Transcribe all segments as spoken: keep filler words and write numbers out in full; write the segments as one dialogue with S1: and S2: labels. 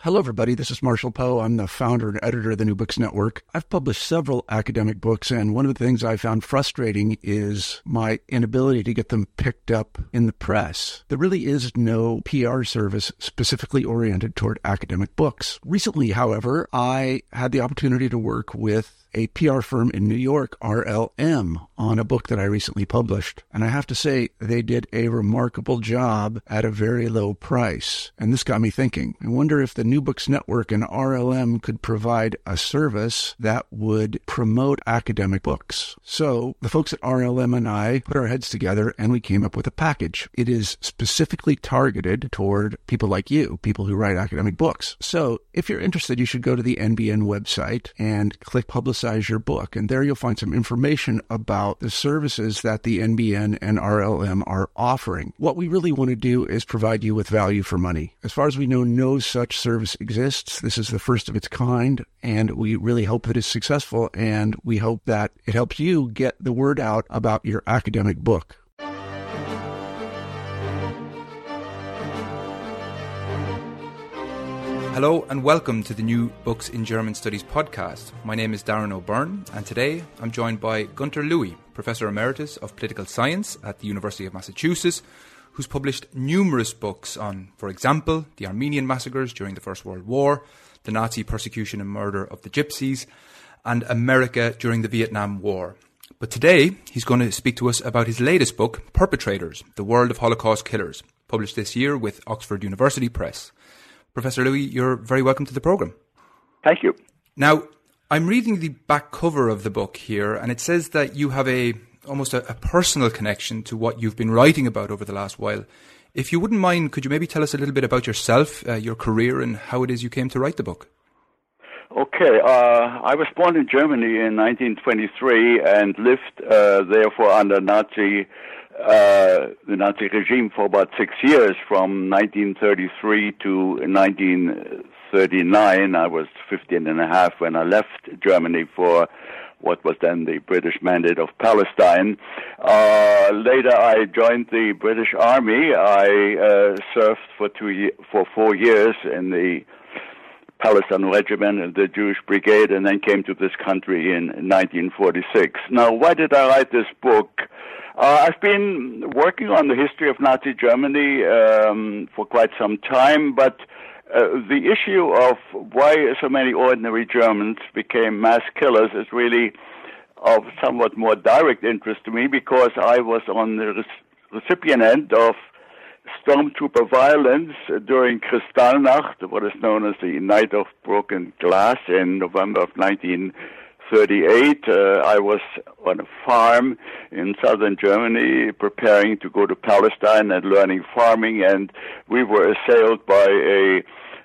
S1: Hello, everybody. This is Marshall Poe. I'm the founder and editor of the New Books Network. I've published several academic books, and one of the things I found frustrating is my inability to get them picked up in the press. There really is no P R service specifically oriented toward academic books. Recently, however, I had the opportunity to work with a P R firm in New York, R L M, on a book that I recently published. And I have to say, they did a remarkable job at a very low price. And this got me thinking. I wonder if the New Books Network and R L M could provide a service that would promote academic books. So the folks at R L M and I put our heads together and we came up with a package. It is specifically targeted toward people like you, people who write academic books. So if you're interested, you should go to the N B N website and click Publicize your book, and there you'll find some information about the services that the N B N and R L M are offering. What we really want to do is provide you with value for money. As far as we know, no such service exists. This is the first of its kind, and we really hope that it's successful, and we hope that it helps you get the word out about your academic book.
S2: Hello and welcome to the New Books in German Studies podcast. My name is Darren O'Byrne, and today I'm joined by Gunter Louie, Professor Emeritus of Political Science at the University of Massachusetts, who's published numerous books on, for example, the Armenian massacres during the First World War, the Nazi persecution and murder of the Gypsies, and America during the Vietnam War. But today he's going to speak to us about his latest book, Perpetrators, The World of Holocaust Killers, published this year with Oxford University Press. Professor Louie, you're very welcome to the programme.
S3: Thank you.
S2: Now, I'm reading the back cover of the book here, and it says that you have a almost a, a personal connection to what you've been writing about over the last while. If you wouldn't mind, could you maybe tell us a little bit about yourself, uh, your career, and how it is you came to write the book?
S3: Okay. Uh, I was born in Germany in nineteen twenty-three and lived, uh, therefore, under Nazi Uh, the Nazi regime for about six years, from nineteen thirty-three to nineteen thirty-nine. I was fifteen and a half when I left Germany for what was then the British Mandate of Palestine. Uh, later, I joined the British Army. I uh, served for two ye- for four years in the Palestine Regiment and the Jewish Brigade, and then came to this country in nineteen forty-six. Now, why did I write this book? Uh, I've been working on the history of Nazi Germany um, for quite some time, but uh, the issue of why so many ordinary Germans became mass killers is really of somewhat more direct interest to me, because I was on the re- recipient end of stormtrooper violence during Kristallnacht, what is known as the Night of Broken Glass, in November of nineteen thirty-eight. Uh, I was on a farm in southern Germany preparing to go to Palestine and learning farming, and we were assailed by a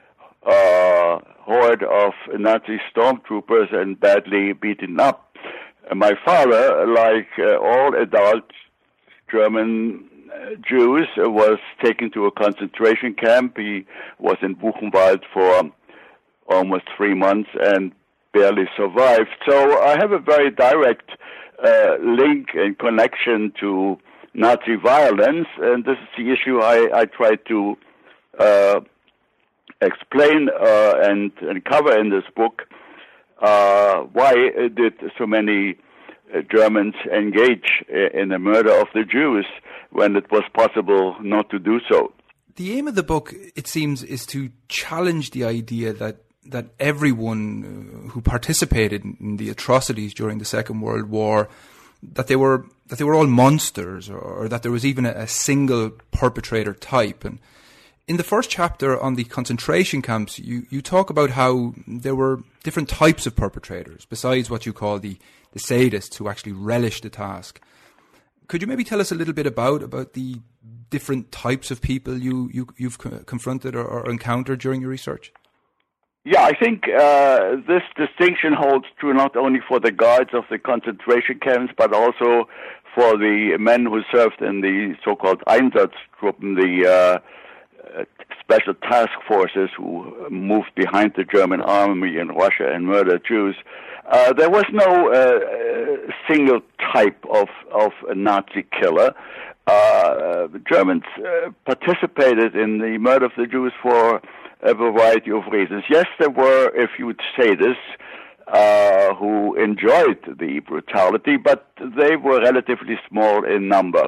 S3: uh, horde of Nazi stormtroopers and badly beaten up. And my father, like uh, all adult German uh, Jews, uh, was taken to a concentration camp. He was in Buchenwald for almost three months and barely survived. So I have a very direct uh, link and connection to Nazi violence, and this is the issue I, I try to uh, explain uh, and, and cover in this book. Uh, why did so many uh, Germans engage in the murder of the Jews when it was possible not to do so?
S2: The aim of the book, it seems, is to challenge the idea that that everyone who participated in the atrocities during the Second World War, that they were that they were all monsters, or, or that there was even a, a single perpetrator type. And in the first chapter on the concentration camps, you, you talk about how there were different types of perpetrators, besides what you call the, the sadists who actually relished the task. Could you maybe tell us a little bit about, about the different types of people you, you, you've co- confronted or, or encountered during your research?
S3: Yeah, I think uh, this distinction holds true not only for the guards of the concentration camps, but also for the men who served in the so-called Einsatzgruppen, the uh, special task forces who moved behind the German army in Russia and murdered Jews. Uh, there was no uh, single type of, of a Nazi killer. Uh, the Germans uh, participated in the murder of the Jews for a variety of reasons. Yes, there were a few sadists uh, who enjoyed the brutality, but they were relatively small in number.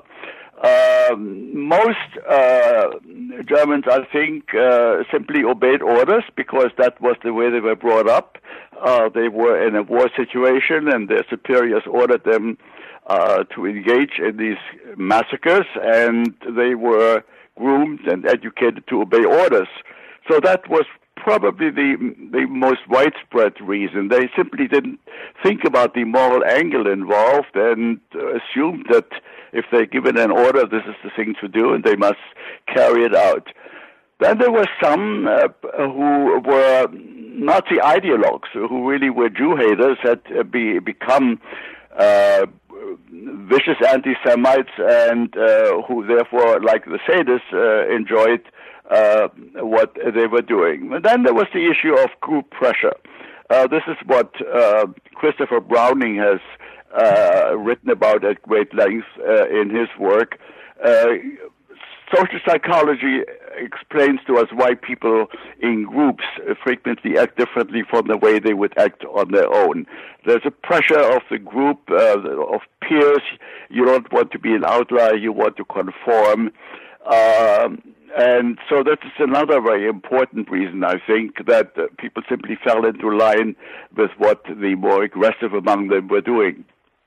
S3: Um, most uh, Germans, I think, uh, simply obeyed orders because that was the way they were brought up. Uh, they were in a war situation, and their superiors ordered them uh, to engage in these massacres, and they were groomed and educated to obey orders. So that was probably the the most widespread reason. They simply didn't think about the moral angle involved and uh, assumed that if they're given an order, this is the thing to do, and they must carry it out. Then there were some uh, who were Nazi ideologues, who really were Jew haters, had uh, be, become uh, vicious anti-Semites, and uh, who therefore, like the sadists, uh, enjoyed uh, what they were doing. And then there was the issue of group pressure. Uh, this is what uh, Christopher Browning has uh, written about at great length uh, in his work. Uh, social psychology explains to us why people in groups frequently act differently from the way they would act on their own. There's a pressure of the group, uh, of peers. You don't want to be an outlier, you want to conform. Um, and so that is another very important reason, I think, that uh, people simply fell into line with what the more aggressive among them were doing.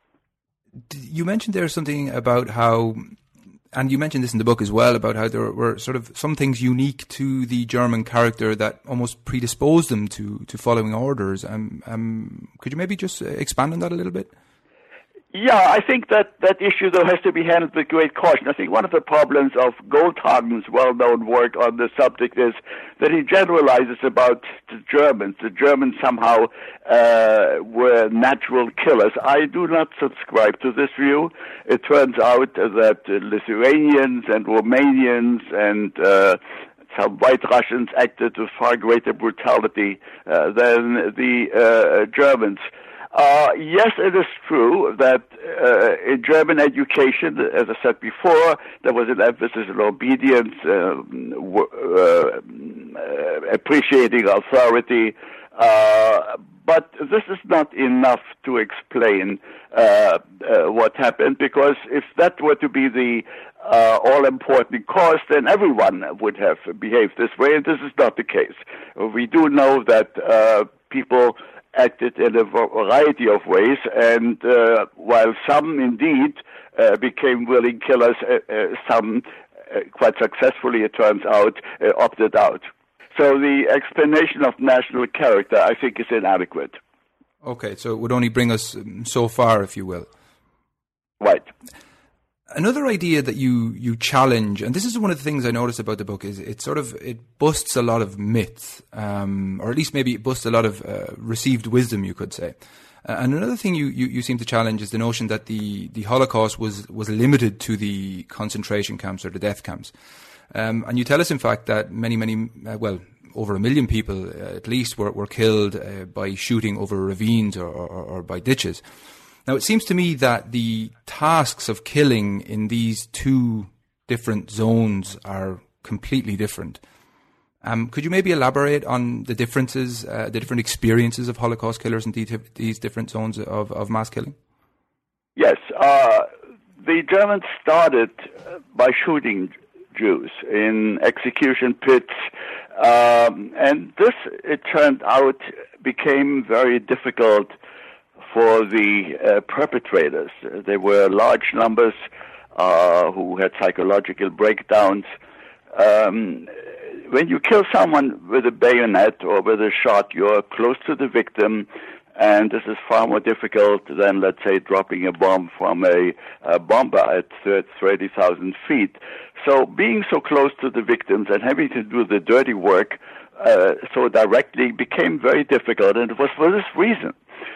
S2: You mentioned there something about how, and you mentioned this in the book as well, about how there were sort of some things unique to the German character that almost predisposed them to, to following orders. Um, um, could you maybe just expand on that a little bit?
S3: Yeah, I think that that issue, though, has to be handled with great caution. I think one of the problems of Goldhagen's well-known work on the subject is that he generalizes about the Germans. The Germans somehow uh, were natural killers. I do not subscribe to this view. It turns out that uh, Lithuanians and Romanians and uh, some white Russians acted with far greater brutality uh, than the uh, Germans. Uh, yes, it is true that uh, in German education, as I said before, there was an emphasis on obedience, uh, uh, appreciating authority, uh, but this is not enough to explain uh, uh, what happened, because if that were to be the uh, all-important cause, then everyone would have behaved this way, and this is not the case. We do know that uh, people acted in a variety of ways, and uh, while some indeed uh, became willing killers, uh, uh, some uh, quite successfully, it turns out, uh, opted out. So the explanation of national character, I think, is inadequate.
S2: Okay, so it would only bring us so far, if you will.
S3: Right.
S2: Another idea that you, you challenge, and this is one of the things I noticed about the book, is it sort of, it busts a lot of myths, um, or at least maybe it busts a lot of uh, received wisdom, you could say. Uh, and another thing you, you, you seem to challenge is the notion that the, the Holocaust was, was limited to the concentration camps or the death camps. Um, and you tell us, in fact, that many, many, uh, well, over a million people uh, at least were, were killed uh, by shooting over ravines or, or, or by ditches. Now, it seems to me that the tasks of killing in these two different zones are completely different. Um, could you maybe elaborate on the differences, uh, the different experiences of Holocaust killers in these, these different zones of, of mass killing?
S3: Yes. Uh, the Germans started by shooting Jews in execution pits, um, and this, it turned out, became very difficult for the uh, perpetrators. There were large numbers uh, who had psychological breakdowns. Um, when you kill someone with a bayonet or with a shot, you're close to the victim, and this is far more difficult than, let's say, dropping a bomb from a, a bomber at thirty thousand feet. So being so close to the victims and having to do the dirty work uh, so directly became very difficult, and it was for this reason.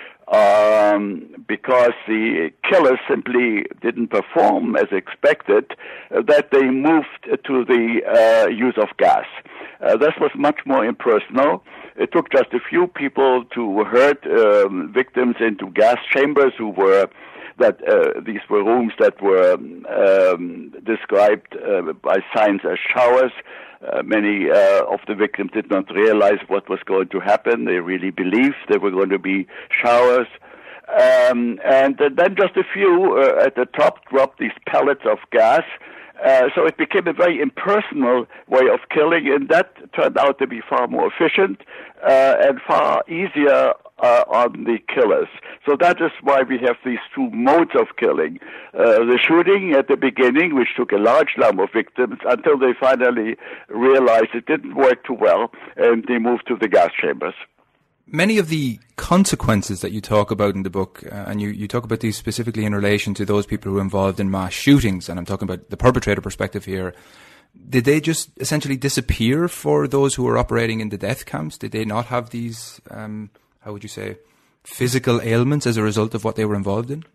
S3: Um, because the killers simply didn't perform as expected, uh, that they moved to the uh, use of gas. Uh, this was much more impersonal. It took just a few people to herd um, victims into gas chambers who were that uh, these were rooms that were um, described uh, by science as showers. Uh, many uh, of the victims did not realize what was going to happen. They really believed they were going to be showers. Um, and uh, then just a few uh, at the top dropped these pellets of gas. Uh, so it became a very impersonal way of killing, and that turned out to be far more efficient uh, and far easier uh, on the killers. So that is why we have these two modes of killing. Uh, the shooting at the beginning, which took a large number of victims until they finally realized it didn't work too well, and they moved to the gas chambers.
S2: Many of the consequences that you talk about in the book, uh, and you, you talk about these specifically in relation to those people who are involved in mass shootings, and I'm talking about the perpetrator perspective here, did they just essentially disappear for those who were operating in the death camps? Did they not have these, um, how would you say, physical ailments as a result of what they were involved in?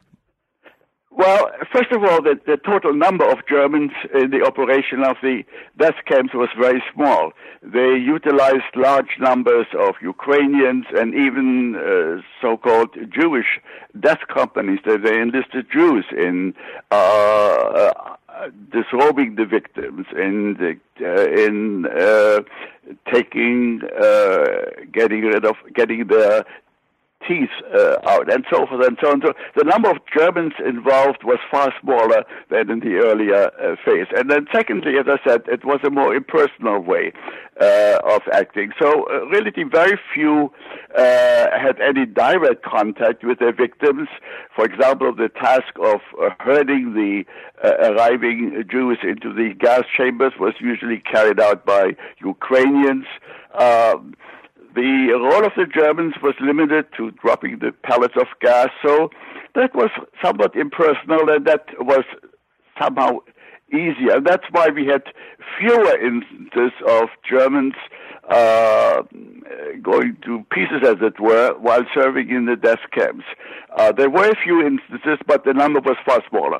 S3: Well, first of all, the, the total number of Germans in the operation of the death camps was very small. They utilized large numbers of Ukrainians and even uh, so-called Jewish death companies. That they enlisted Jews in uh, uh, disrobing the victims, in the, uh, in uh, taking, uh, getting rid of, getting the teeth uh, out, and so forth and so on. So the number of Germans involved was far smaller than in the earlier uh, phase. And then secondly, as I said, it was a more impersonal way uh, of acting. So uh, really very few uh, had any direct contact with their victims. For example, the task of uh, herding the uh, arriving Jews into the gas chambers was usually carried out by Ukrainians. Um, The role of the Germans was limited to dropping the pellets of gas, so that was somewhat impersonal, and that was somehow easier. And that's why we had fewer instances of Germans uh, going to pieces, as it were, while serving in the death camps. Uh, there were a few instances, but the number was far smaller.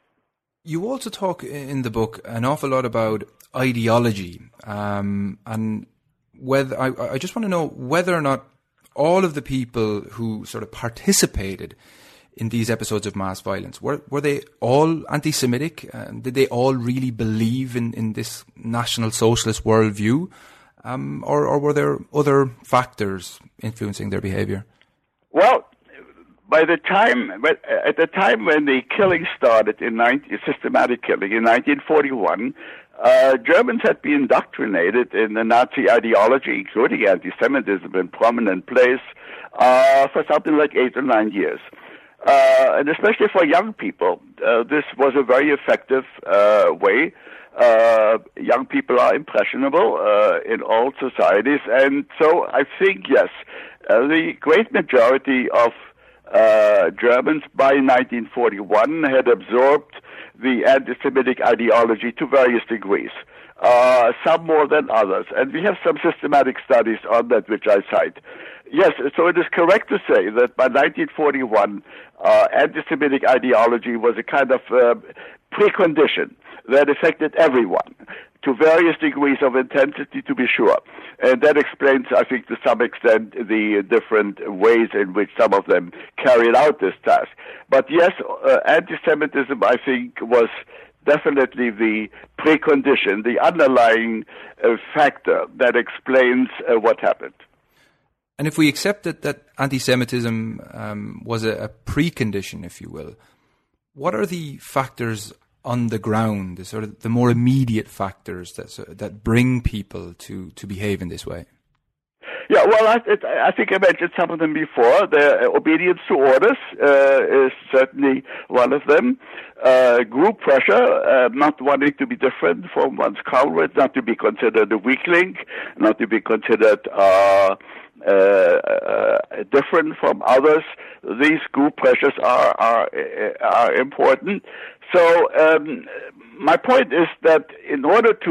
S2: You also talk in the book an awful lot about ideology, um, and whether I, I just want to know whether or not all of the people who sort of participated in these episodes of mass violence, were were they all anti-Semitic? Uh, did they all really believe in, in this National Socialist worldview? Um, or, or were there other factors influencing their behavior?
S3: Well, by the time, at the time when the killing started in nineteen, systematic killing in nineteen forty-one, Uh, Germans had been indoctrinated in the Nazi ideology, including anti-Semitism, in prominent place uh, for something like eight or nine years. Uh, and especially for young people, uh, this was a very effective uh, way. Uh, young people are impressionable uh, in all societies, and so I think, yes, uh, the great majority of uh, Germans by nineteen forty-one had absorbed the anti-Semitic ideology to various degrees, uh, some more than others. And we have some systematic studies on that, which I cite. Yes, so it is correct to say that by nineteen forty-one, uh, anti-Semitic ideology was a kind of uh, precondition that affected everyone, to various degrees of intensity, to be sure. And that explains, I think, to some extent, the different ways in which some of them carried out this task. But yes, uh, anti-Semitism, I think, was definitely the precondition, the underlying uh, factor that explains uh, what happened.
S2: And if we accept that, that anti-Semitism um, was a, a precondition, if you will, what are the factors on the ground, the sort of the more immediate factors that that bring people to, to behave in this way?
S3: Yeah, well, I, it, I think I mentioned some of them before. The obedience to orders uh, is certainly one of them. Uh, group pressure, uh, not wanting to be different from one's comrades, not to be considered a weakling, not to be considered uh, uh, uh, different from others. These group pressures are are, are important. So um, my point is that in order to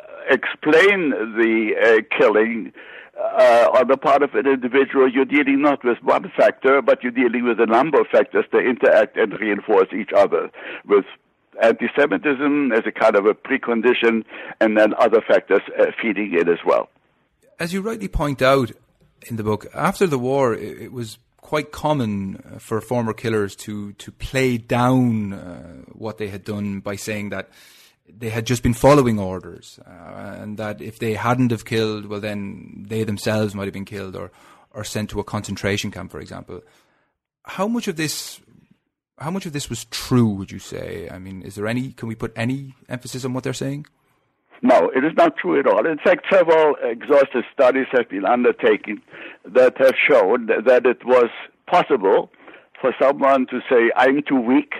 S3: explain the uh, killing uh, on the part of an individual, you're dealing not with one factor, but you're dealing with a number of factors that interact and reinforce each other, with anti-Semitism as a kind of a precondition, and then other factors uh, feeding in as well.
S2: As you rightly point out in the book, after the war, it, it was quite common for former killers to to play down uh, what they had done by saying that they had just been following orders, uh, and that if they hadn't have killed, well, then they themselves might have been killed or, or sent to a concentration camp, for example. How much of this, how much of this was true, would you say? I mean, is there any, can we put any emphasis on what they're saying?
S3: No, it is not true at all. In fact, several exhaustive studies have been undertaken that have shown that it was possible for someone to say, I'm too weak,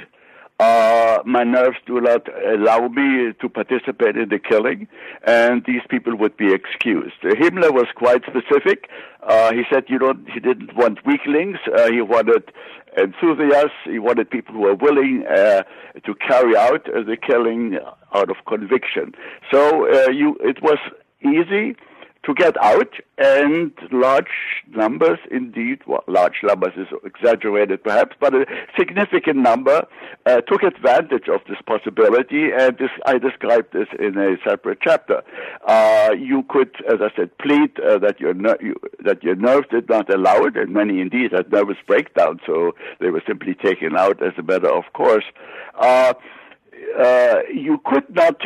S3: Uh, my nerves do not allow me to participate in the killing, and these people would be excused. Uh, Himmler was quite specific. Uh, he said you don't, he didn't want weaklings. Uh, he wanted enthusiasts. He wanted people who were willing uh, to carry out uh, the killing out of conviction. So uh, you, it was easy to get out, and large numbers, indeed, well, large numbers is exaggerated perhaps, but a significant number uh, took advantage of this possibility, and this, I described this in a separate chapter. Uh, you could, as I said, plead uh, that your ner- you, that your nerves did not allow it, and many indeed had nervous breakdown, so they were simply taken out as a matter of course. Uh, uh, you could not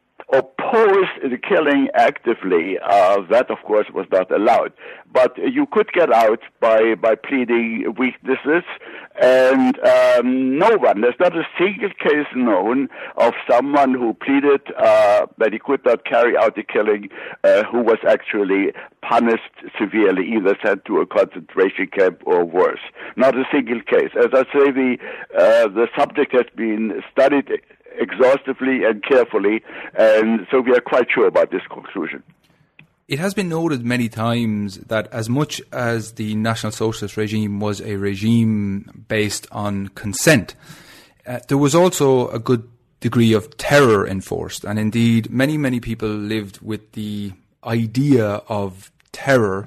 S3: oppose the killing actively. Uh, that, of course, was not allowed. But you could get out by, by pleading weaknesses, and um, no one, there's not a single case known of someone who pleaded uh, that he could not carry out the killing uh, who was actually punished severely, either sent to a concentration camp or worse. Not a single case. As I say, the, uh, the subject has been studied exhaustively and carefully, and so we are quite sure about this conclusion.
S2: It has been noted many times that as much as the National Socialist regime was a regime based on consent, uh, there was also a good degree of terror enforced, and indeed many, many people lived with the idea of terror.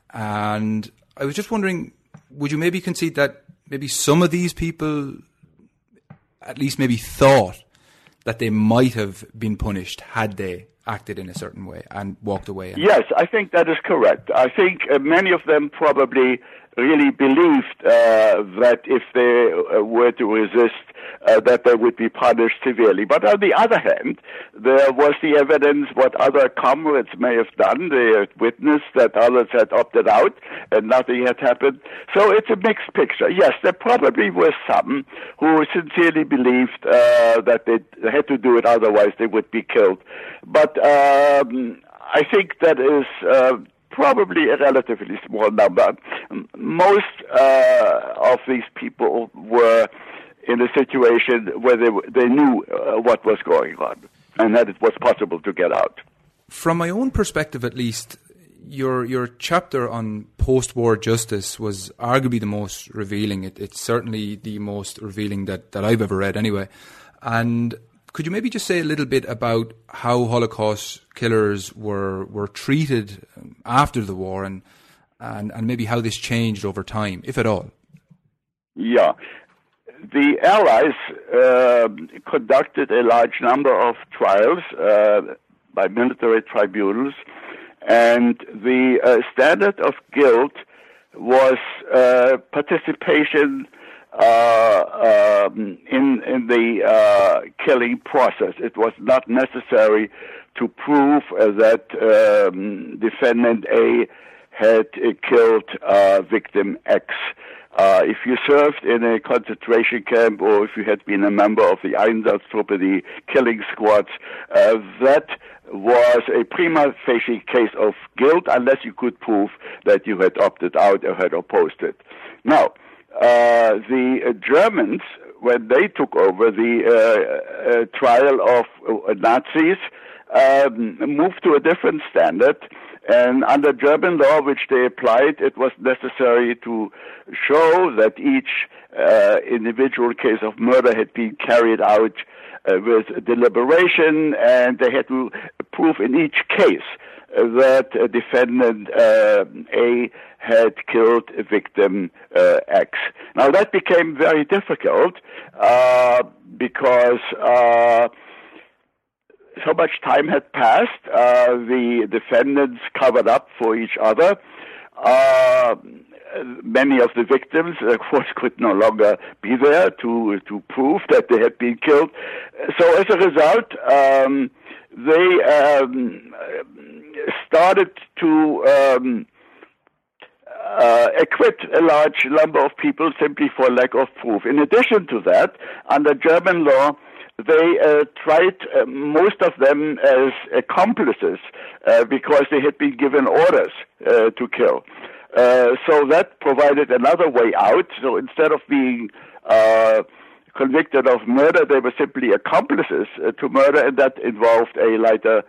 S2: And I was just wondering, would you maybe concede that maybe some of these people at least maybe thought that they might have been punished had they acted in a certain way and walked away?
S3: Yes, I think that is correct. I think uh, many of them probably really believed uh, that if they uh, were to resist, uh, that they would be punished severely. But on the other hand, there was the evidence what other comrades may have done. They had witnessed that others had opted out and nothing had happened. So it's a mixed picture. Yes, there probably were some who sincerely believed uh, that they had to do it, otherwise they would be killed. But um, I think that is Uh, probably a relatively small number. Most uh, of these people were in a situation where they they knew uh, what was going on and that it was possible to get out.
S2: From my own perspective, at least, your your chapter on post-war justice was arguably the most revealing. It, it's certainly the most revealing that, that I've ever read, anyway. And could you maybe just say a little bit about how Holocaust killers were were treated after the war, and and, and maybe how this changed over time, if at all?
S3: Yeah. The Allies uh, conducted a large number of trials uh, by military tribunals, and the uh, standard of guilt was uh, participation Uh, um, in in the uh, killing process. It was not necessary to prove uh, that um, defendant A had uh, killed uh, victim X. Uh, if you served in a concentration camp, or if you had been a member of the Einsatztruppe, the killing squads, uh, that was a prima facie case of guilt, unless you could prove that you had opted out or had opposed it. Now, Uh, the uh, Germans, when they took over the uh, uh, trial of uh, Nazis, um, moved to a different standard. And under German law, which they applied, it was necessary to show that each uh, individual case of murder had been carried out uh, with deliberation, and they had to prove in each case that a defendant uh, A had killed a victim uh, X. Now that became very difficult uh, because uh, so much time had passed. Uh, the defendants covered up for each other. Uh, many of the victims, of course, could no longer be there to to prove that they had been killed. So as a result, um, they um, started to um, uh, acquit a large number of people simply for lack of proof. In addition to that, under German law, they uh, tried uh, most of them as accomplices uh, because they had been given orders uh, to kill. Uh, so that provided another way out. So instead of being uh, convicted of murder, they were simply accomplices uh, to murder, and that involved a lighter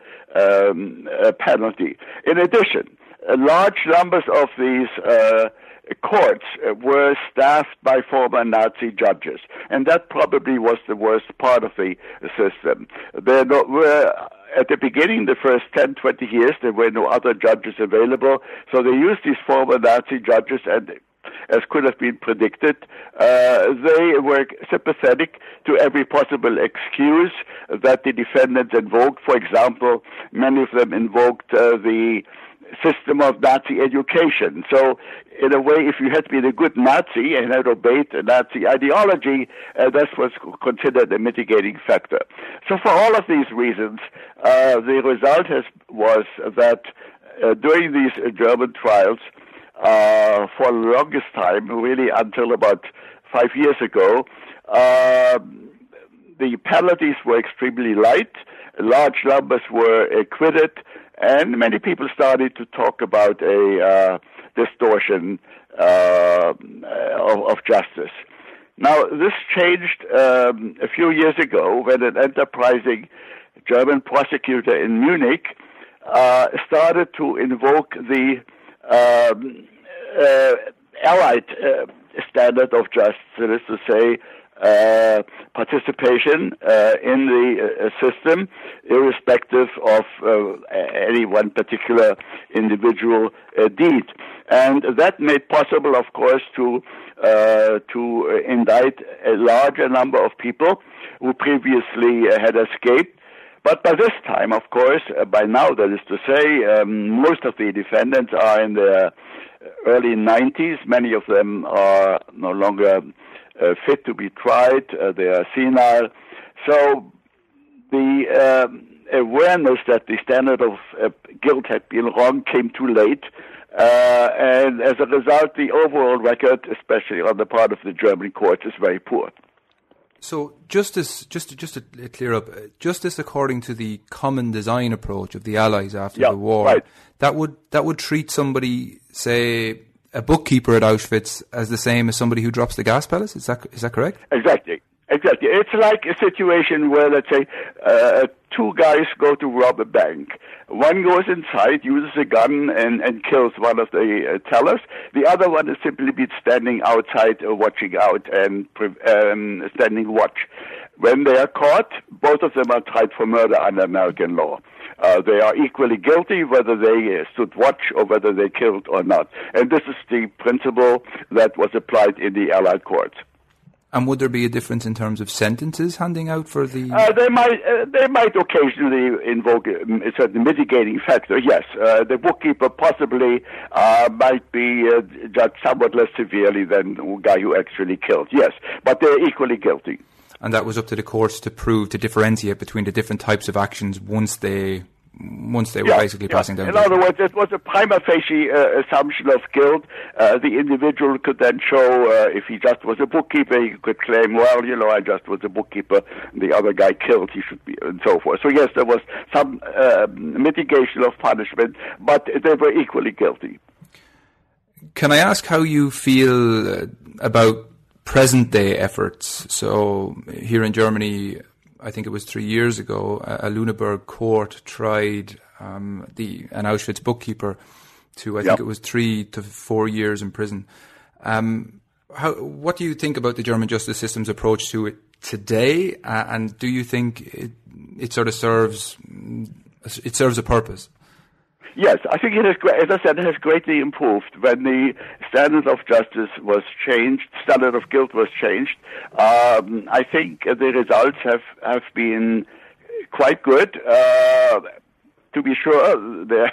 S3: um, uh, penalty. In addition, uh, large numbers of these uh, courts uh, were staffed by former Nazi judges, and that probably was the worst part of the system. There were, at the beginning, the first ten, twenty years, there were no other judges available, so they used these former Nazi judges, and as could have been predicted, uh, they were sympathetic to every possible excuse that the defendants invoked. For example, many of them invoked uh, the system of Nazi education. So, in a way, if you had been a good Nazi and had obeyed the Nazi ideology, uh, that was considered a mitigating factor. So, for all of these reasons, uh, the result has, was that uh, during these uh, German trials, uh, for the longest time, really until about five years ago, uh, the penalties were extremely light, large numbers were acquitted, and many people started to talk about a uh, distortion uh, of, of justice. Now, this changed um, a few years ago when an enterprising German prosecutor in Munich uh, started to invoke the um, uh, Allied uh, standard of justice, that is to say, Uh, participation uh, in the uh, system, irrespective of uh, any one particular individual uh, deed. And that made possible, of course, to uh, to indict a larger number of people who previously uh, had escaped. But by this time, of course, uh, by now, that is to say, um, most of the defendants are in their early nineties. Many of them are no longer Uh, fit to be tried, uh, they are senile. So the um, awareness that the standard of uh, guilt had been wrong came too late, uh, and as a result, the overall record, especially on the part of the German courts, is very poor.
S2: So justice, just to, just to clear up, justice according to the common design approach of the Allies after
S3: yeah,
S2: the war,
S3: right.
S2: that would that would treat somebody, say, a bookkeeper at Auschwitz, as the same as somebody who drops the gas pellets? Is that is that correct?
S3: Exactly. Exactly. It's like a situation where, let's say, uh, two guys go to rob a bank. One goes inside, uses a gun, and, and kills one of the uh, tellers. The other one is simply been standing outside, uh, watching out and um, standing watch. When they are caught, both of them are tried for murder under American law. Uh, they are equally guilty whether they uh, stood watch or whether they killed or not. And this is the principle that was applied in the Allied courts.
S2: And would there be a difference in terms of sentences handing out for the...
S3: Uh, they might uh, they might occasionally invoke a, a certain mitigating factor, yes. Uh, the bookkeeper possibly uh, might be uh, judged somewhat less severely than the guy who actually killed, yes. But they're equally guilty.
S2: And that was up to the courts to prove, to differentiate between the different types of actions once they... once they were
S3: yeah,
S2: basically
S3: yeah.
S2: passing down.
S3: In other words, it was a prima facie uh, assumption of guilt. Uh, the individual could then show, uh, if he just was a bookkeeper, he could claim, well, you know, I just was a bookkeeper, the other guy killed, he should be, and so forth. So yes, there was some uh, mitigation of punishment, but they were equally guilty.
S2: Can I ask how you feel uh, about present-day efforts? So here in Germany, I think it was three years ago, a Lüneburg court tried um, the an Auschwitz bookkeeper to, I yep. think it was three to four years in prison. Um, how, what do you think about the German justice system's approach to it today? Uh, and do you think it, it sort of serves it serves a purpose?
S3: Yes, I think it has, as I said, it has greatly improved when the standard of justice was changed, standard of guilt was changed. Um, I think the results have, have been quite good. Uh, to be sure, there,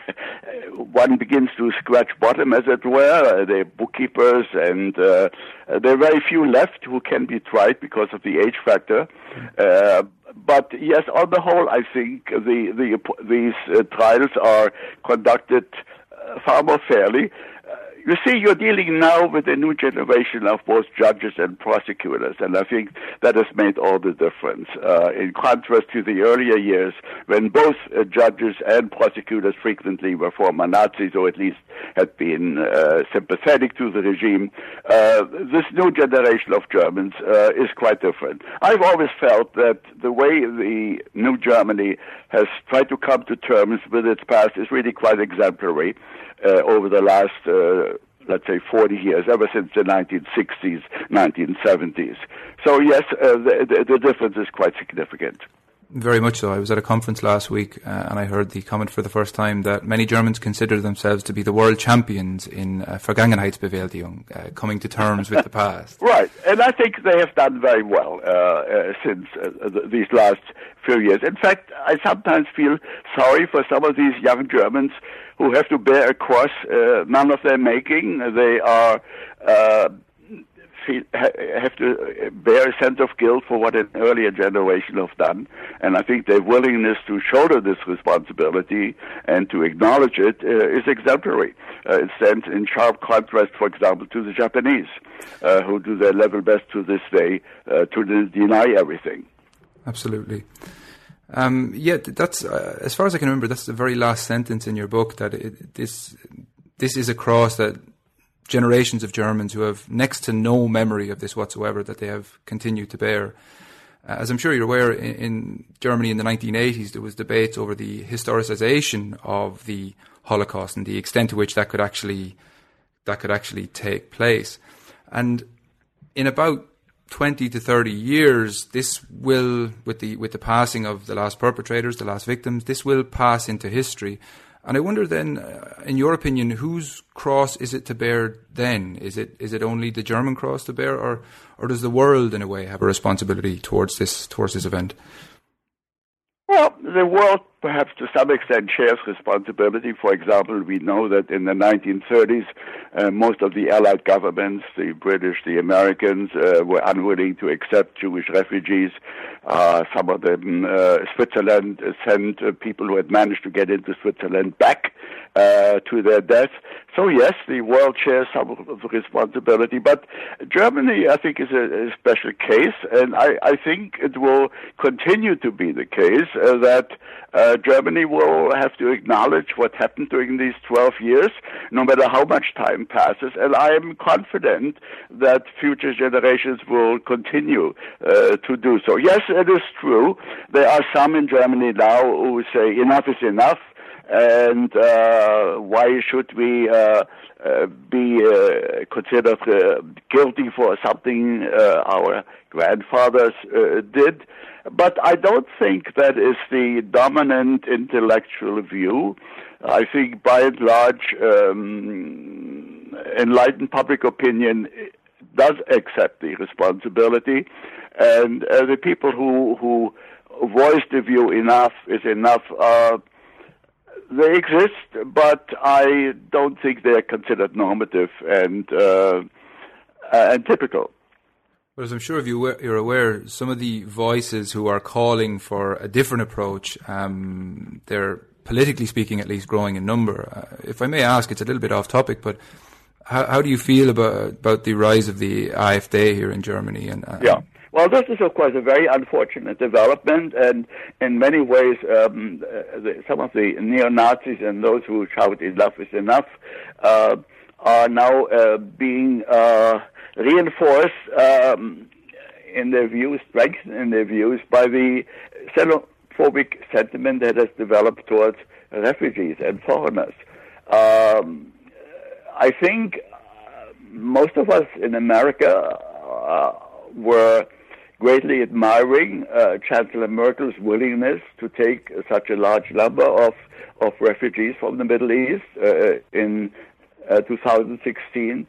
S3: one begins to scratch bottom, as it were. They're bookkeepers, and uh, there are very few left who can be tried because of the age factor. Uh, but yes, on the whole, I think the, the these uh, trials are conducted uh, far more fairly. You see, you're dealing now with a new generation of both judges and prosecutors, and I think that has made all the difference. Uh, in contrast to the earlier years, when both uh, judges and prosecutors frequently were former Nazis, or at least had been uh, sympathetic to the regime, uh, this new generation of Germans uh, is quite different. I've always felt that the way the new Germany has tried to come to terms with its past is really quite exemplary. Uh, over the last, uh, let's say, forty years, ever since the nineteen sixties, nineteen seventies. So, yes, uh, the, the, the difference is quite significant.
S2: Very much so. I was at a conference last week uh, and I heard the comment for the first time that many Germans consider themselves to be the world champions in uh, Vergangenheitsbewältigung, uh, coming to terms with the past.
S3: Right, and I think they have done very well uh, uh, since uh, th- these last few years. In fact, I sometimes feel sorry for some of these young Germans who have to bear a cross uh, none of their making. They are uh, feel, ha- have to bear a sense of guilt for what an earlier generation have done, and I think their willingness to shoulder this responsibility and to acknowledge it uh, is exemplary. Uh, it stands in sharp contrast, for example, to the Japanese, uh, who do their level best to this day uh, to de- deny everything.
S2: Absolutely. Um, yeah, that's uh, as far as I can remember. That's the very last sentence in your book. That it, this this is a cross that generations of Germans who have next to no memory of this whatsoever, that they have continued to bear. Uh, as I'm sure you're aware, in, in Germany in the nineteen eighties, there was debates over the historicization of the Holocaust and the extent to which that could actually that could actually take place. And in about twenty to thirty years, this will, with the with the passing of the last perpetrators, the last victims, this will pass into history. And I wonder then, uh, in your opinion, whose cross is it to bear then? Is it is it only the German cross to bear, or or does the world in a way have a responsibility towards this towards this event?
S3: Well, the world perhaps to some extent shares responsibility. For example, we know that in the nineteen thirties, uh, most of the Allied governments, the British, the Americans, uh, were unwilling to accept Jewish refugees. Uh, some of them, uh, Switzerland sent uh, people who had managed to get into Switzerland back uh, to their death. So yes, the world shares some of the responsibility, but Germany, I think, is a, a special case, and I, I think it will continue to be the case uh, that uh, Germany will have to acknowledge what happened during these twelve years, no matter how much time passes, and I am confident that future generations will continue uh, to do so. Yes, it is true. There are some in Germany now who say enough is enough, and uh, why should we uh, uh, be uh, considered uh, guilty for something uh, our grandfathers uh, did? But I don't think that is the dominant intellectual view. I think by and large, um, enlightened public opinion does accept the responsibility, and uh, the people who who voice the view enough is enough. Uh, They exist, but I don't think they're considered normative and uh, and typical.
S2: Well, as I'm sure if you, you're aware, some of the voices who are calling for a different approach, um, they're, politically speaking, at least growing in number. Uh, if I may ask, it's a little bit off topic, but how, how do you feel about about the rise of the AfD here in Germany? And uh,
S3: yeah. Well, this is, of course, a very unfortunate development, and in many ways, um, the, some of the neo-Nazis and those who shout enough is enough uh, are now uh, being uh, reinforced um, in their views, strengthened in their views by the xenophobic sentiment that has developed towards refugees and foreigners. Um, I think most of us in America uh, were greatly admiring uh, Chancellor Merkel's willingness to take such a large number of, of refugees from the Middle East uh, in uh, two thousand sixteen.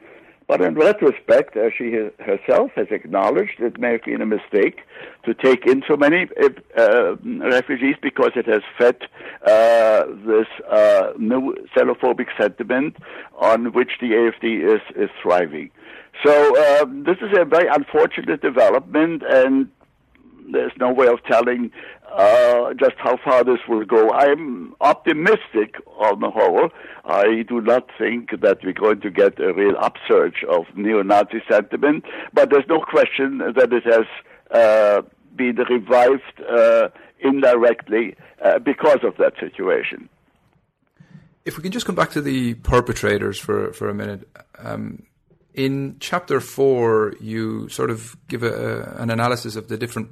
S3: But in retrospect, uh, she has, herself has acknowledged it may have been a mistake to take in so many uh, refugees because it has fed uh, this uh, new xenophobic sentiment on which the A F D is, is thriving. So uh, this is a very unfortunate development, and there's no way of telling uh, just how far this will go. I'm optimistic on the whole. I do not think that we're going to get a real upsurge of neo-Nazi sentiment, but there's no question that it has uh, been revived uh, indirectly uh, because of that situation.
S2: If we can just come back to the perpetrators for, for a minute. Um, in chapter four, you sort of give a, an analysis of the different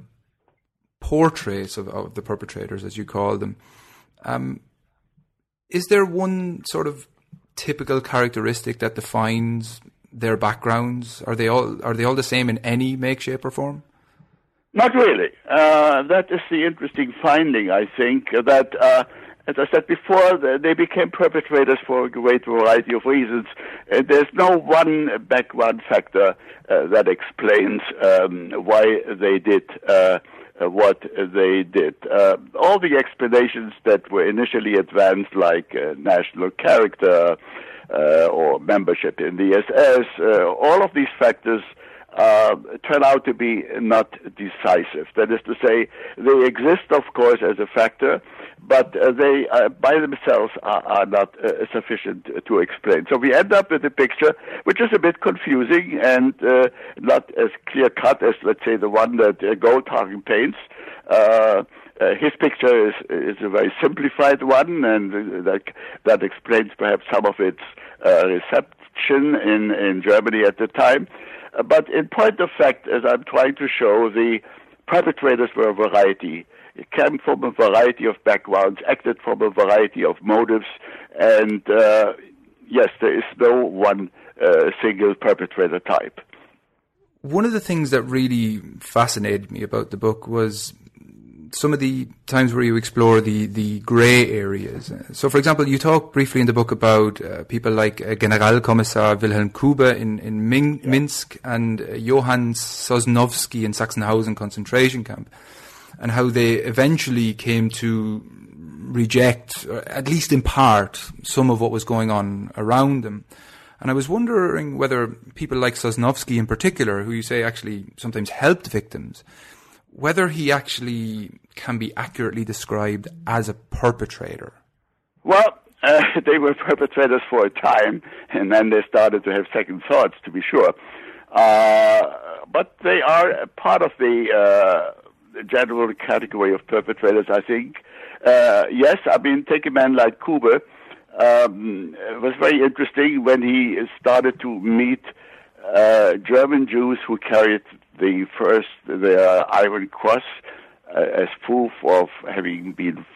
S2: portraits of, of the perpetrators, as you call them. Um, is there one sort of typical characteristic that defines their backgrounds? Are they all are they all the same in any make, shape, or form?
S3: Not really. Uh, that is the interesting finding, I think, that, uh, as I said before, they became perpetrators for a great variety of reasons. Uh, there's no one background factor uh, that explains um, why they did uh, Uh, what they did. Uh, all the explanations that were initially advanced, like uh, national character uh, or membership in the S S, uh, all of these factors uh, turn out to be not decisive. That is to say, they exist, of course, as a factor, but uh, they uh, by themselves are, are not uh, sufficient to explain. So we end up with a picture which is a bit confusing and uh, not as clear-cut as, let's say, the one that uh, Goldhagen paints. Uh, uh, his picture is, is a very simplified one, and uh, that, that explains perhaps some of its uh, reception in, in Germany at the time. Uh, but in point of fact, as I'm trying to show, the perpetrators were a variety. It came from a variety of backgrounds, acted from a variety of motives, and uh, yes, there is no one uh, single perpetrator type.
S2: One of the things that really fascinated me about the book was some of the times where you explore the, the grey areas. So, for example, you talk briefly in the book about uh, people like uh, Generalkommissar Wilhelm Kube in, in Min- yeah. Minsk and uh, Johann Sosnowski in Sachsenhausen concentration camp, and how they eventually came to reject, or at least in part, some of what was going on around them. And I was wondering whether people like Sosnowski in particular, who you say actually sometimes helped victims, whether he actually can be accurately described as a perpetrator.
S3: Well, uh, they were perpetrators for a time, and then they started to have second thoughts, to be sure. Uh, but they are part of the uh, general category of perpetrators, I think. Uh, yes, I mean, take a man like Kube. Um, it was very interesting when he started to meet uh, German Jews who carried the first, the Iron Cross, uh, as proof of having been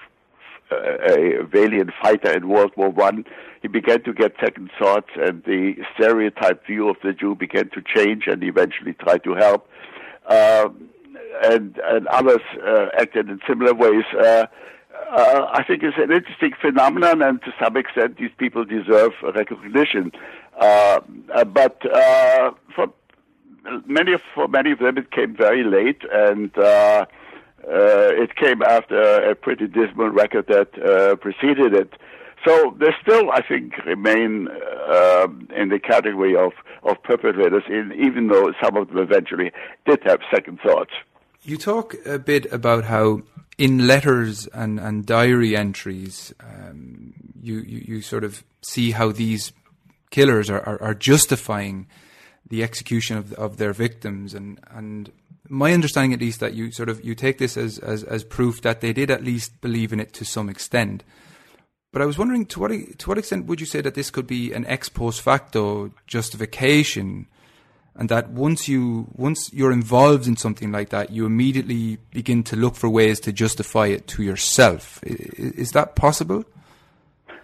S3: a valiant fighter in World War One. He began to get second thoughts, and the stereotype view of the Jew began to change, and eventually tried to help. Uh, and, and others uh, acted in similar ways. Uh, uh, I think it's an interesting phenomenon, and to some extent, these people deserve recognition. Uh, uh, but uh, for many of for many of them, it came very late, and uh, uh, it came after a pretty dismal record that uh, preceded it. So they still, I think, remain uh, in the category of, of perpetrators, in, even though some of them eventually did have second thoughts.
S2: You talk a bit about how in letters and, and diary entries, um, you, you, you sort of see how these killers are, are, are justifying the execution of, of their victims. And, and my understanding, at least, that you sort of you take this as, as, as proof that they did at least believe in it to some extent. But I was wondering, to what to what extent would you say that this could be an ex post facto justification, and that once you once you're involved in something like that, you immediately begin to look for ways to justify it to yourself? Is, is that possible?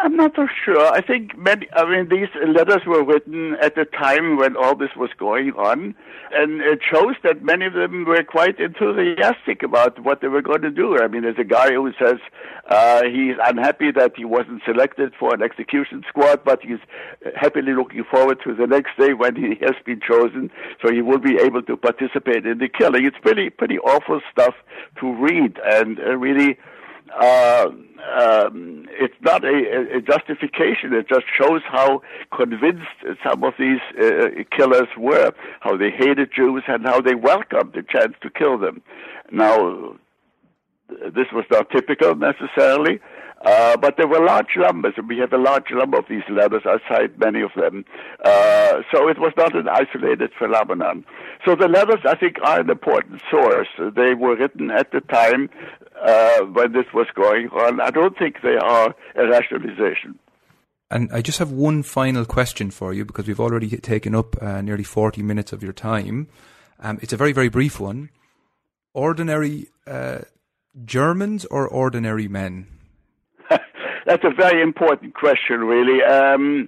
S3: I'm not so sure. I think many, I mean, these letters were written at the time when all this was going on, and it shows that many of them were quite enthusiastic about what they were going to do. I mean, there's a guy who says uh, he's unhappy that he wasn't selected for an execution squad, but he's happily looking forward to the next day when he has been chosen, so he will be able to participate in the killing. It's pretty, pretty awful stuff to read, and uh, really... Uh, um, it's not a, a justification. It just shows how convinced some of these uh, killers were, how they hated Jews and how they welcomed the chance to kill them. Now, this was not typical necessarily, uh, but there were large numbers, and we have a large number of these letters. I cite many of them. Uh, so it was not an isolated phenomenon. So the letters, I think, are an important source. They were written at the time uh, when this was going on. I don't think they are a rationalization.
S2: And I just have one final question for you, because we've already taken up uh, nearly forty minutes of your time. Um, it's a very, very brief one. Ordinary uh, Germans or ordinary men?
S3: That's a very important question, really. Um,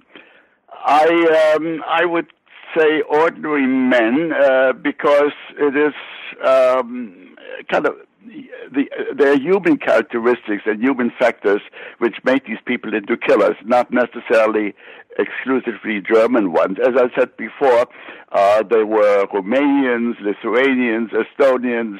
S3: I um, I would say ordinary men uh, because it is um, kind of the there are human characteristics and human factors which make these people into killers, not necessarily exclusively German ones. As I said before, uh, there were Romanians, Lithuanians, Estonians,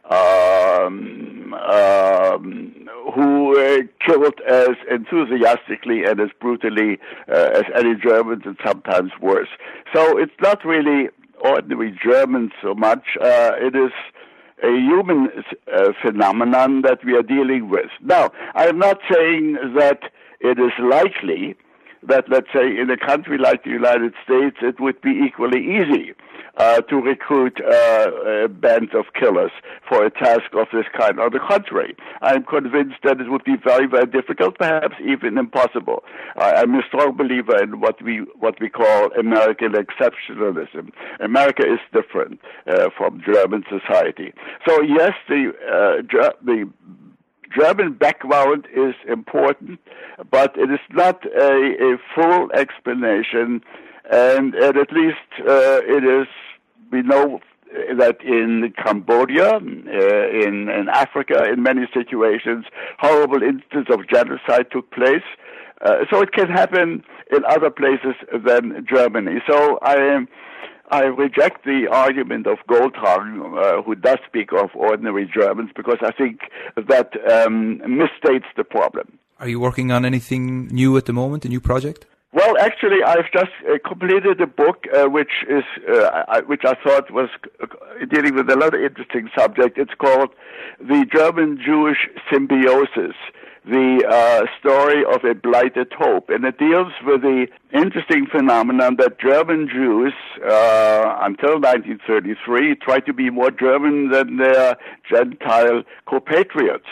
S3: um, um, who uh, killed as enthusiastically and as brutally uh, as any Germans, and sometimes worse. So it's not really ordinary Germans so much. Uh, it is a human uh, phenomenon that we are dealing with. Now, I'm not saying that it is likely that, let's say, in a country like the United States, it would be equally easy uh, to recruit uh, uh, bands of killers for a task of this kind. On the contrary, I'm convinced that it would be very, very difficult, perhaps even impossible. Uh, I'm a strong believer in what we what we call American exceptionalism. America is different uh, from German society. So yes, the uh, Ger- the German background is important, but it is not a, a full explanation, and, and at least uh, it is, we know that in Cambodia, uh, in, in Africa, in many situations, horrible instances of genocide took place. Uh, so it can happen in other places than Germany. So I am... I reject the argument of Goldhagen, uh, who does speak of ordinary Germans, because I think that um, misstates the problem.
S2: Are you working on anything new at the moment, a new project?
S3: Well, actually, I've just uh, completed a book uh, which is uh, I, which I thought was uh, dealing with another interesting subject. It's called The German-Jewish Symbiosis, the uh, story of a blighted hope. And it deals with the interesting phenomenon that German Jews, uh, until nineteen thirty-three, tried to be more German than their Gentile compatriots.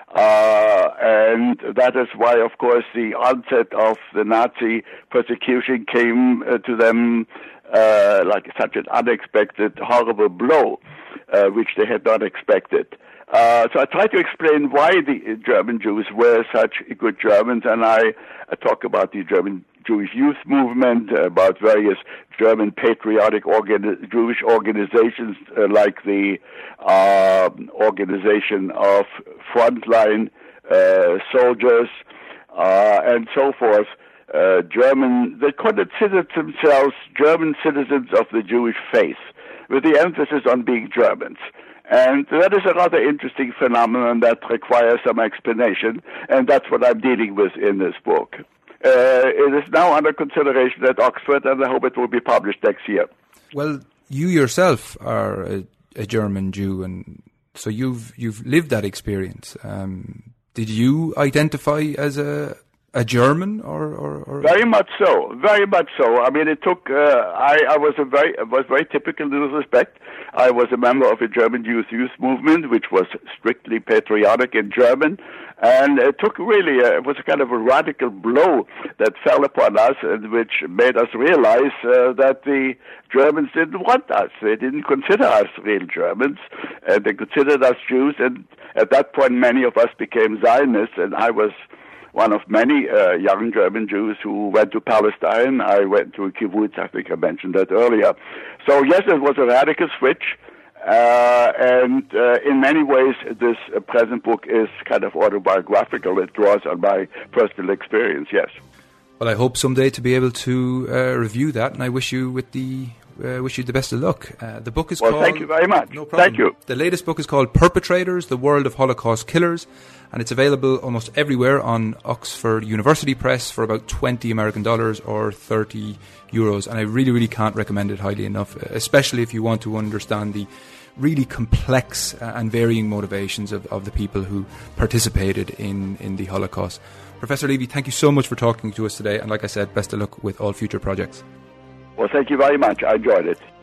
S3: Uh, and that is why, of course, the onset of the Nazi persecution came uh, to them uh, like such an unexpected, horrible blow, uh, which they had not expected. Uh, so I try to explain why the German Jews were such good Germans, and I, I talk about the German Jewish youth movement, about various German patriotic organi- Jewish organizations uh, like the uh, organization of frontline uh, soldiers uh, and so forth. Uh, German, they considered themselves German citizens of the Jewish faith, with the emphasis on being Germans. And that is a rather interesting phenomenon that requires some explanation, and that's what I'm dealing with in this book. Uh, it is now under consideration at Oxford, and I hope it will be published next year.
S2: Well, you yourself are a, a German Jew, and so you've you've lived that experience. Um, did you identify as a a German, or, or, or
S3: very much so, very much so. I mean, it took. Uh, I, I was a very was very typical in this respect. I was a member of a German youth youth movement, which was strictly patriotic in German, and it took really a, it was a kind of a radical blow that fell upon us, and which made us realize uh, that the Germans didn't want us. They didn't consider us real Germans, and they considered us Jews. And at that point, many of us became Zionists, and I was one of many uh, young German Jews who went to Palestine. I went to a kibbutz, I think I mentioned that earlier. So yes, it was a radical switch. Uh, and uh, in many ways, this uh, present book is kind of autobiographical. It draws on my personal experience, yes.
S2: Well, I hope someday to be able to uh, review that, and I wish you with the uh, wish you the best of luck. Uh, the book is
S3: well,
S2: called...
S3: Well, thank you very much.
S2: No problem.
S3: Thank you.
S2: The latest book is called Perpetrators, The World of Holocaust Killers, and it's available almost everywhere on Oxford University Press for about twenty American dollars or thirty euros, and I really, really can't recommend it highly enough, especially if you want to understand the really complex and varying motivations of, of the people who participated in, in the Holocaust. Professor Levy, thank you so much for talking to us today, and like I said, best of luck with all future projects.
S3: Well, thank you very much. I enjoyed it.